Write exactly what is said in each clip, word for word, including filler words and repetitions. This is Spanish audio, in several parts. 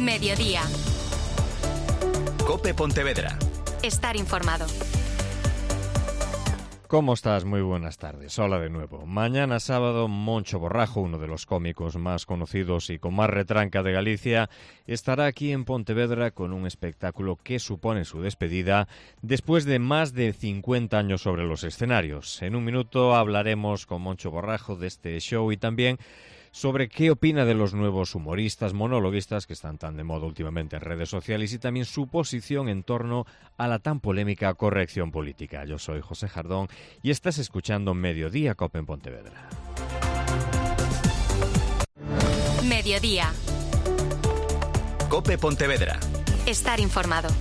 Mediodía. COPE Pontevedra. Estar informado. ¿Cómo estás? Muy buenas tardes. Hola de nuevo. Mañana sábado, Moncho Borrajo, uno de los cómicos más conocidos y con más retranca de Galicia, estará aquí en Pontevedra con un espectáculo que supone su despedida después de más de cincuenta años sobre los escenarios. En un minuto hablaremos con Moncho Borrajo de este show y también sobre qué opina de los nuevos humoristas, monologuistas que están tan de moda últimamente en redes sociales y también su posición en torno a la tan polémica corrección política. Yo soy José Jardón y estás escuchando Mediodía COPE en Pontevedra. Mediodía. COPE Pontevedra. Estar informado.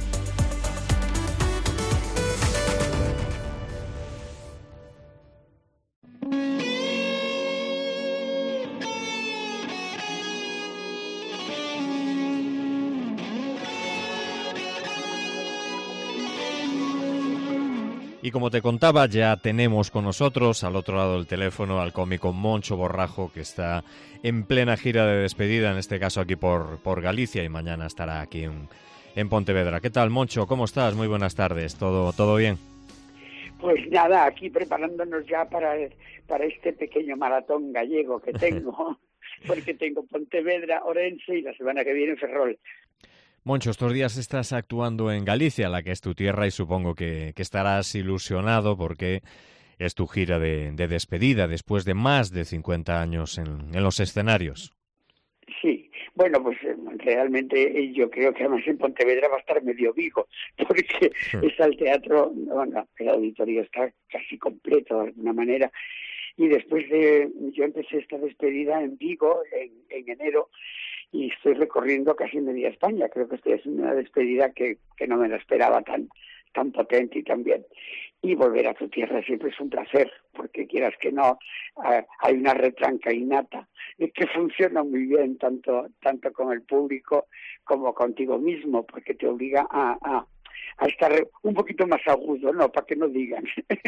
Y como te contaba, ya tenemos con nosotros al otro lado del teléfono al cómico Moncho Borrajo, que está en plena gira de despedida, en este caso aquí por, por Galicia, y mañana estará aquí en, en Pontevedra. ¿Qué tal, Moncho? ¿Cómo estás? Muy buenas tardes. ¿Todo, todo bien? Pues nada, aquí preparándonos ya para, para este pequeño maratón gallego que tengo, porque tengo Pontevedra, Orense y la semana que viene Ferrol. Moncho, estos días estás actuando en Galicia, la que es tu tierra, y supongo que, que estarás ilusionado porque es tu gira de, de despedida después de más de cincuenta años en, en los escenarios. Sí, bueno, pues realmente yo creo que además en Pontevedra va a estar medio Vigo, porque sí. Está el teatro, bueno, el auditorio está casi completo de alguna manera, y después de, yo empecé esta despedida en Vigo en, en enero, y estoy recorriendo casi media España. Creo que esta es una despedida que, que no me la esperaba tan, tan potente y tan bien. Y volver a tu tierra siempre es un placer, porque quieras que no, eh, hay una retranca innata que funciona muy bien, tanto, tanto con el público como contigo mismo, porque te obliga a, a, a estar un poquito más agudo, ¿no? Para que no digan.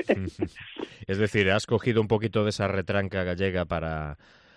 Es decir, has cogido un poquito de esa retranca gallega para...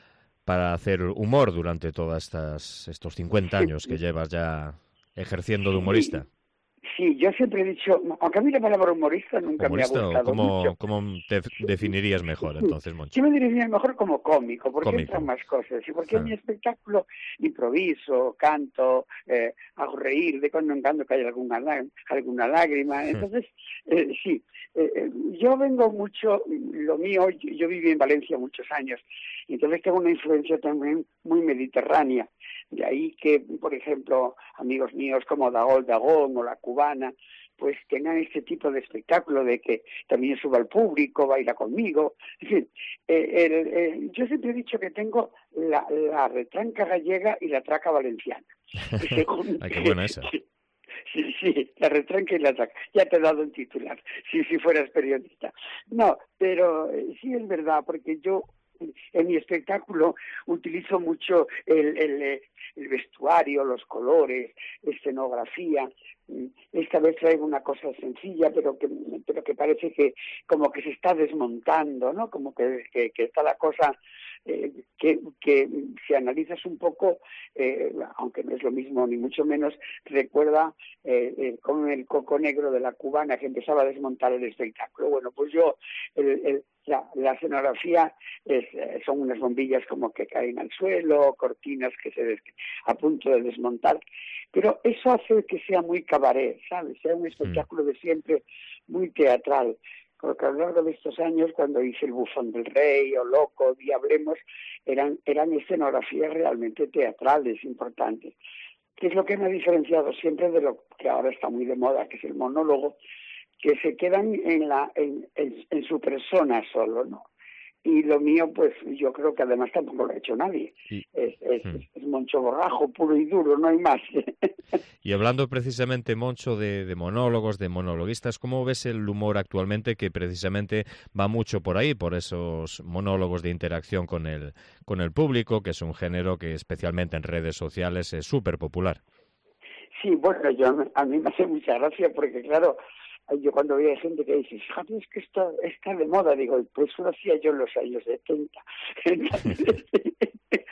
para hacer humor durante todos estos cincuenta años que llevas ya ejerciendo de humorista. Sí, yo siempre he dicho, aunque a mí la palabra humorista nunca ¿Humorista me ha gustado o cómo, mucho. ¿Cómo te definirías mejor entonces, Moncho? Yo me definiría mejor como cómico, porque cómico. entran más cosas. Y porque ah. en mi espectáculo improviso, canto, eh, hago reír, de cuando en cuando cae alguna, alguna lágrima. Entonces, eh, sí, eh, yo vengo mucho, lo mío, yo viví en Valencia muchos años, y entonces tengo una influencia también muy mediterránea. De ahí que, por ejemplo, amigos míos como Dagol Dagón o La Cubana, pues tengan este tipo de espectáculo de que también suba al público, baila conmigo. En fin, eh, el, eh, yo siempre he dicho que tengo la, la retranca gallega y la traca valenciana. Y según, Ay, qué buena esa. Sí, sí, la retranca y la traca. Ya te he dado un titular, si, si fueras periodista. No, pero eh, sí es verdad, porque yo en mi espectáculo utilizo mucho el, el, el vestuario, los colores, escenografía. Esta vez traigo una cosa sencilla, pero que pero que parece que como que se está desmontando, ¿no? Como que, que, que está la cosa eh, que, que si analizas un poco, eh, aunque no es lo mismo ni mucho menos, recuerda eh, eh, con el coco negro de La Cubana que empezaba a desmontar el espectáculo. Bueno, pues yo el, el La, la escenografía es, son unas bombillas como que caen al suelo, cortinas que se des, a punto de desmontar, pero eso hace que sea muy cabaret, ¿sabes? Sea un espectáculo de siempre muy teatral, porque a lo largo de estos años, cuando hice El Bufón del Rey o Loco, Diablemos, eran, eran escenografías realmente teatrales importantes, que es lo que me ha diferenciado siempre de lo que ahora está muy de moda, que es el monólogo, que se quedan en la en, en, en su persona solo, ¿no? Y lo mío, pues yo creo que además tampoco lo ha hecho nadie. Y, es, es, hmm. es Moncho Borrajo puro y duro, no hay más. Y hablando precisamente, Moncho, de, de monólogos, de monologuistas, ¿cómo ves el humor actualmente que precisamente va mucho por ahí, por esos monólogos de interacción con el, con el público, que es un género que especialmente en redes sociales es súper popular? Sí, bueno, yo a mí me hace mucha gracia porque, claro, yo cuando veo gente que dice, fíjate, es que esto está de moda, digo, pues eso lo hacía yo en los años setenta. Entonces, si me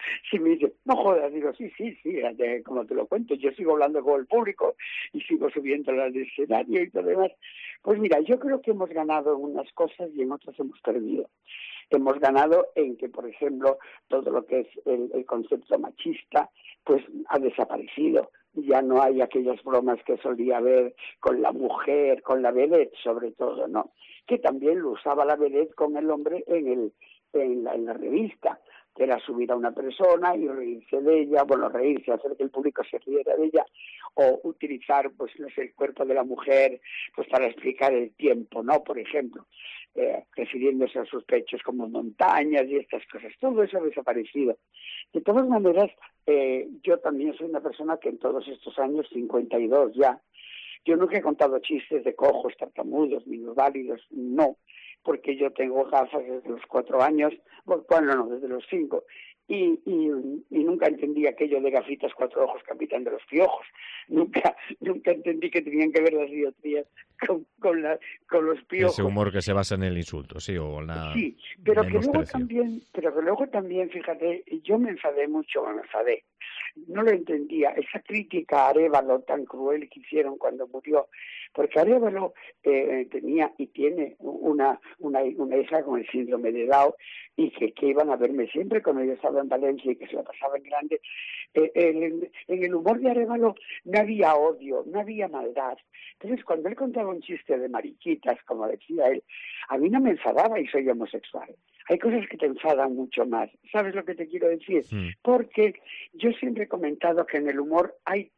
me dice, no jodas, digo, sí, sí, sí, de, como te lo cuento, yo sigo hablando con el público y sigo subiendo al escenario y todo lo demás. Pues mira, yo creo que hemos ganado en unas cosas y en otras hemos perdido. Hemos ganado en que, por ejemplo, todo lo que es el, el concepto machista, pues ha desaparecido. Ya no hay aquellas bromas que solía haber con la mujer, con la vedette, sobre todo, ¿no? Que también lo usaba la vedette con el hombre en el en la, en la revista, que era subir a una persona y reírse de ella, bueno, reírse, hacer que el público se riera de ella, o utilizar, pues, no sé, el cuerpo de la mujer, pues, para explicar el tiempo, ¿no? Por ejemplo, eh, refiriéndose a sus pechos como montañas y estas cosas. Todo eso ha desaparecido. De todas maneras, eh, yo también soy una persona que en todos estos años, cincuenta y dos ya, yo nunca he contado chistes de cojos, tartamudos, minusválidos, no, porque yo tengo gafas desde los cuatro años, bueno, no, desde los cinco, y, y, y nunca entendí aquello de gafitas, cuatro ojos, capitán de los piojos. Nunca nunca entendí que tenían que ver las dioptrías con, con, la, con los piojos. Ese humor que se basa en el insulto, sí, o en la Sí, pero que luego también, pero que luego también, fíjate, yo me enfadé mucho, me enfadé. No lo entendía, esa crítica a Arévalo tan cruel que hicieron cuando murió, porque Arévalo eh, tenía y tiene una, una, una hija con el síndrome de Down y que, que iban a verme siempre cuando yo estaba en Valencia y que se la pasaba en grande. Eh, en, en el humor de Arévalo no había odio, no había maldad. Entonces, cuando él contaba un chiste de mariquitas, como decía él, a mí no me enfadaba y soy homosexual. Hay cosas que te enfadan mucho más. ¿Sabes lo que te quiero decir? Sí. Porque yo siempre he comentado que en el humor hay,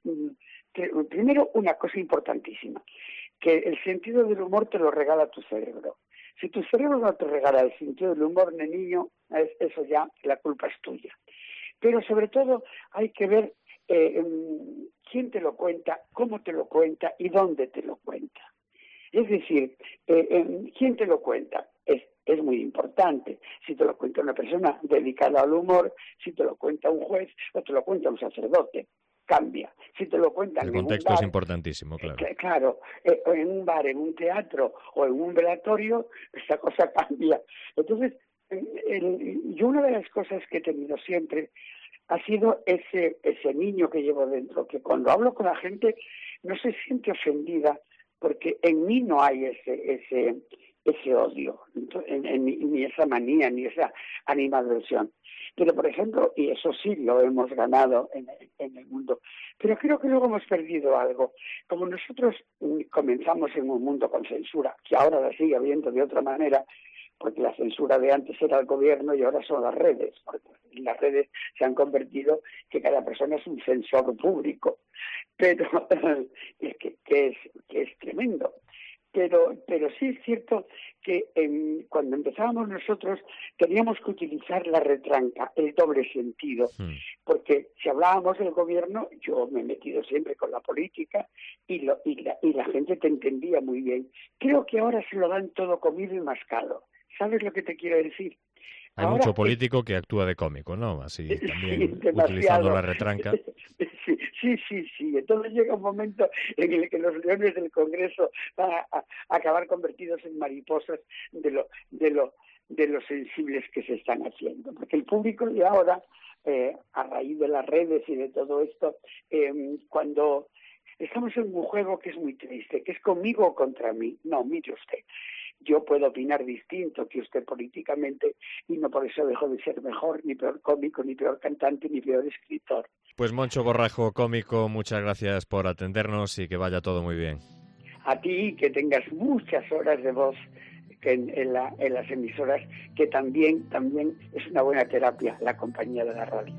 primero, una cosa importantísima, que el sentido del humor te lo regala tu cerebro. Si tu cerebro no te regala el sentido del humor, de niño, eso ya, la culpa es tuya. Pero sobre todo hay que ver eh, quién te lo cuenta, cómo te lo cuenta y dónde te lo cuenta. Es decir, eh, eh, quién te lo cuenta es, es muy importante. Si te lo cuenta una persona dedicada al humor, si te lo cuenta un juez o te lo cuenta un sacerdote, cambia. Si te lo cuentan el en contexto un bar, es importantísimo, claro. Eh, claro, eh, en un bar, en un teatro o en un velatorio, esta cosa cambia. Entonces, el, el, yo una de las cosas que he tenido siempre ha sido ese ese niño que llevo dentro, que cuando hablo con la gente no se siente ofendida, porque en mí no hay ese ese ese odio, en, en, ni esa manía, ni esa animadversión. Pero, por ejemplo, y eso sí lo hemos ganado en, en el mundo, pero creo que luego hemos perdido algo. Como nosotros comenzamos en un mundo con censura, que ahora la sigue habiendo de otra manera, porque la censura de antes era el gobierno y ahora son las redes, porque las redes se han convertido que cada persona es un censor público, pero es que, que es que es tremendo. Pero pero sí es cierto que eh, cuando empezábamos nosotros teníamos que utilizar la retranca, el doble sentido, sí. Porque si hablábamos del gobierno, yo me he metido siempre con la política y, lo, y, la, y la gente te entendía muy bien. Creo que ahora se lo dan todo comido y mascado. ¿Sabes lo que te quiero decir? Hay ahora, mucho político es... que actúa de cómico, ¿no? Así también sí, utilizando la retranca. Sí, sí, sí, sí. Entonces llega un momento en el que los leones del Congreso van a, a, a acabar convertidos en mariposas de lo, de lo, de lo sensibles que se están haciendo. Porque el público de ahora, eh, a raíz de las redes y de todo esto, eh, cuando estamos en un juego que es muy triste, que es conmigo o contra mí. No, mire usted. Yo puedo opinar distinto que usted políticamente y no por eso dejo de ser mejor, ni peor cómico, ni peor cantante, ni peor escritor. Pues Moncho Borrajo, cómico, muchas gracias por atendernos y que vaya todo muy bien. A ti, que tengas muchas horas de voz que en, en, la, en las emisoras, que también, también es una buena terapia, la compañía de la radio.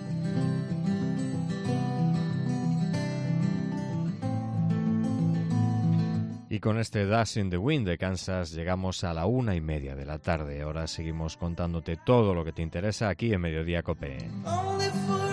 Y con este Dash in the Wind de Kansas llegamos a la una y media de la tarde. Ahora seguimos contándote todo lo que te interesa aquí en Mediodía Cope.